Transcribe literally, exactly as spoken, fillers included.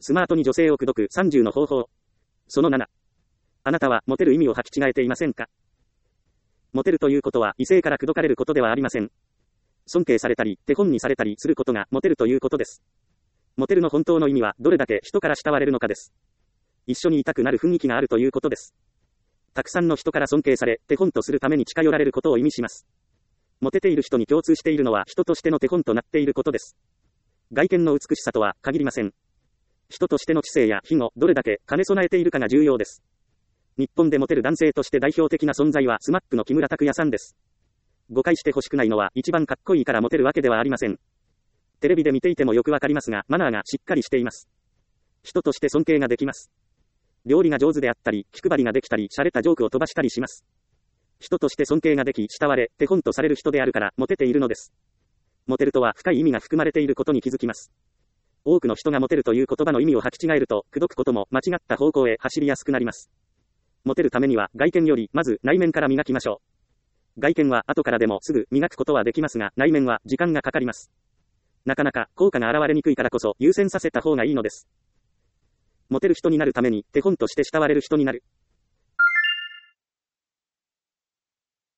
スマートに女性を口説くさんじゅうの方法。そのなな。あなたはモテる意味を履き違えていませんか？モテるということは異性から口説かれることではありません。尊敬されたり、手本にされたりすることがモテるということです。モテるの本当の意味はどれだけ人から慕われるのかです。一緒にいたくなる雰囲気があるということです。たくさんの人から尊敬され、手本とするために近寄られることを意味します。モテている人に共通しているのは人としての手本となっていることです。外見の美しさとは限りません。人としての知性や品をどれだけ兼ね備えているかが重要です。日本でモテる男性として代表的な存在はスマップの木村拓哉さんです。誤解してほしくないのは一番かっこいいからモテるわけではありません。テレビで見ていてもよくわかりますが、マナーがしっかりしています。人として尊敬ができます。料理が上手であったり、気配りができたり、洒落たジョークを飛ばしたりします。人として尊敬ができ、慕われ、手本とされる人であるから、モテているのです。モテるとは深い意味が含まれていることに気づきます。多くの人がモテるという言葉の意味を履き違えると、口説くことも間違った方向へ走りやすくなります。モテるためには外見よりまず内面から磨きましょう。外見は後からでもすぐ磨くことはできますが、内面は時間がかかります。なかなか効果が現れにくいからこそ優先させた方がいいのです。モテる人になるために手本として慕われる人になる。